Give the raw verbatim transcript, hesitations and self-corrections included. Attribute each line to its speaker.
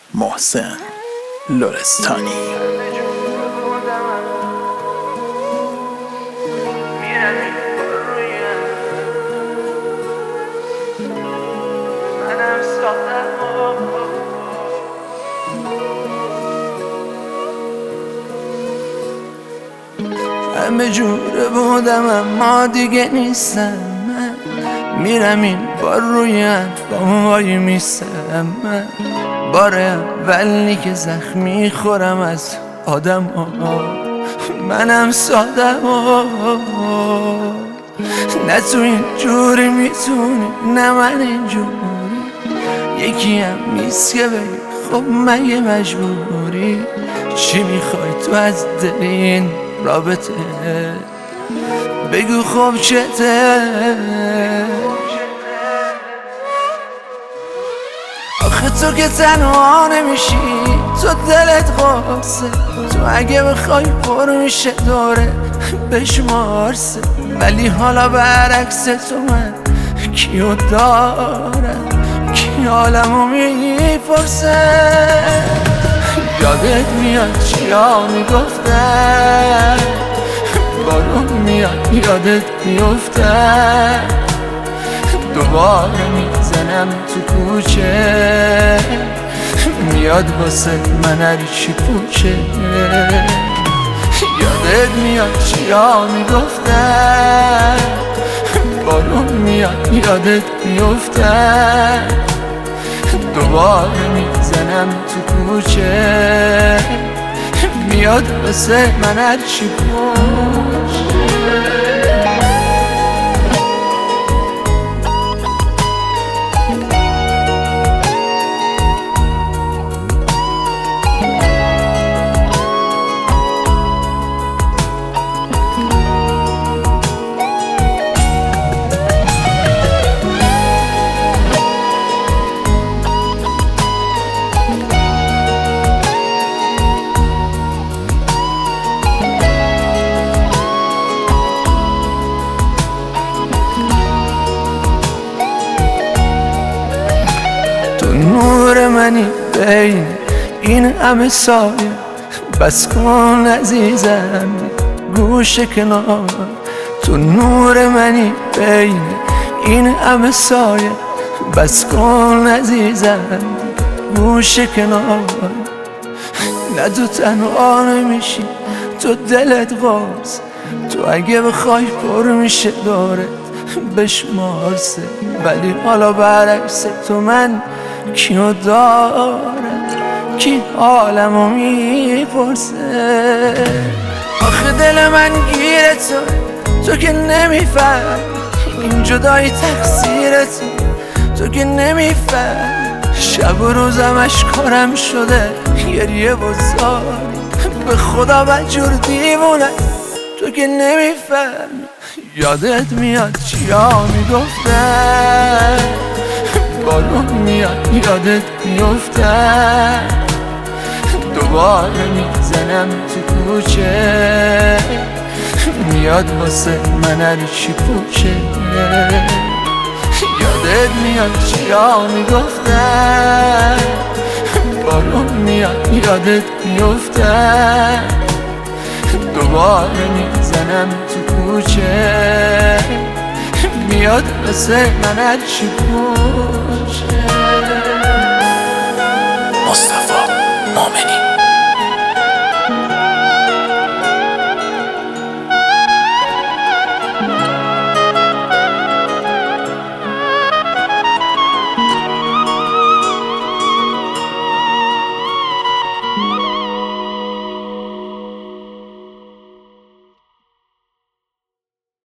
Speaker 1: محسن لرستانی.
Speaker 2: همه جوره بودم اما دیگه نیستم. من میرم این بار رویم با موهای میستم. من بار اولی که زخم میخورم از آدم ها. منم سادم ها. نه تو این جوری میتونی نه من این جوری. یکی هم نیست که بگی خب مگه مجبوری. چی میخوای تو از دل این رابطه؟ بگو خب چته؟ آخه تو که تنها نمیشی، تو دلت قاسه. تو اگه بخوای پر میشه دوره بشمارسه. ولی حالا برعکس تو من کیو دارم، کی حالمو میپرسه. یادت میاد چیا میگفتن، بارون میاد یادت میفتن. دوباره میزنم تو کوچه، میاد واسه من هر چی پوچه. یادت میاد چیا میگفتن، بارون میاد یادت میفتن. دوباره میزنم تو کوچه، میاد واسه من هر چی پوچه. نور منی بین این همه سایه، بس کن عزیزم گوش کنار. تو نور منی بین این همه سایه، بس کن عزیزم گوش کنار. نه تو تنها نمیشی، تو دلت باز. تو اگه بخوای پر میشه دارت بشمارسه. ولی حالا برعکس تو من کیو دارم، کی حالمو میپرسه. آخه دل من گیره تو، تو که نمیفهم این جدایی تقصیر تو، تو که نمیفهم. شب و روزم اشکارم شده گریه و زاری. به خدا بدجور دیوونه تو که نمیفهم. یادت میاد چیا میگفتن، بارون میاد یادت میفتن. دوباره میزنم تو کوچه، میاد واسه من هر چی پوچه. یادت میاد چیا میگفتن، بارون میاد یادت میفتن. دوباره میزنم تو کوچه، میاد واسه من هر چی پوچه.